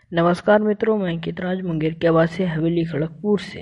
नमस्कार मित्रों, मैं अंकित राज मुंगेर के आवासी हवेली खड़गपुर से।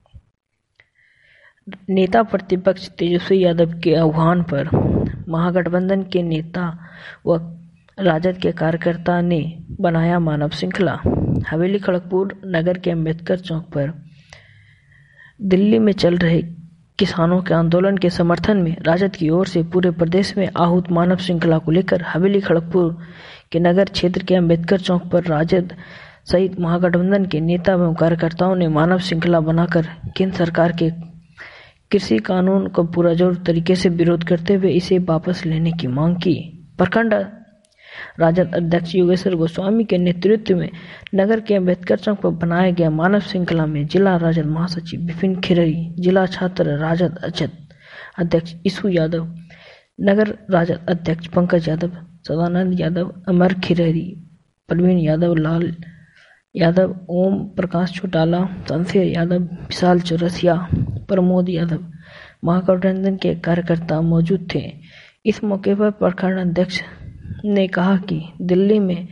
नेता प्रतिपक्ष तेजस्वी यादव के आह्वान पर महागठबंधन के नेता व राजद के कार्यकर्ता ने बनाया मानव श्रृंखला। हवेली खड़गपुर नगर के अम्बेडकर चौक पर दिल्ली में चल रहे किसानों के आंदोलन के समर्थन में राजद की ओर से पूरे प्रदेश में आहूत मानव श्रृंखला को लेकर हवेली खड़गपुर के नगर क्षेत्र के अम्बेडकर चौक पर राजद सहित महागठबंधन के नेता एवं कार्यकर्ताओं ने मानव श्रृंखला बनाकर केंद्र सरकार के कृषि कानून को पुरजोर तरीके से विरोध करते हुए इसे वापस लेने की मांग की। प्रखंड राजद अध्यक्ष योगेश्वर गोस्वामी के नेतृत्व में नगर के अम्बेडकर चौक पर बनाया गया मानव श्रृंखला में जिला राजद महासचिव विपिन खिररी, जिला छात्र राजद अध्यक्ष ईशु यादव, नगर राजद अध्यक्ष पंकज यादव, सदानंद यादव, अमर खिररी, प्रवीण यादव, लाल यादव, ओम प्रकाश चौटाला, शमशेर यादव, विशाल चौरसिया, प्रमोद यादव महागठबंधन के कार्यकर्ता मौजूद थे। इस मौके पर प्रखंड अध्यक्ष ने कहा कि दिल्ली में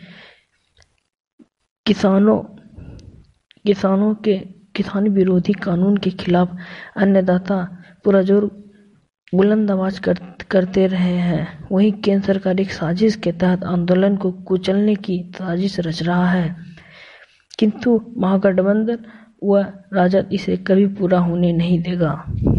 किसानों के किसान विरोधी कानून के खिलाफ अन्नदाता पुरजोर बुलंद आवाज करते रहे हैं, वहीं केंद्र सरकार एक साजिश के तहत आंदोलन को कुचलने की साजिश रच रहा है, किंतु महागठबंधन व राजद इसे कभी पूरा होने नहीं देगा।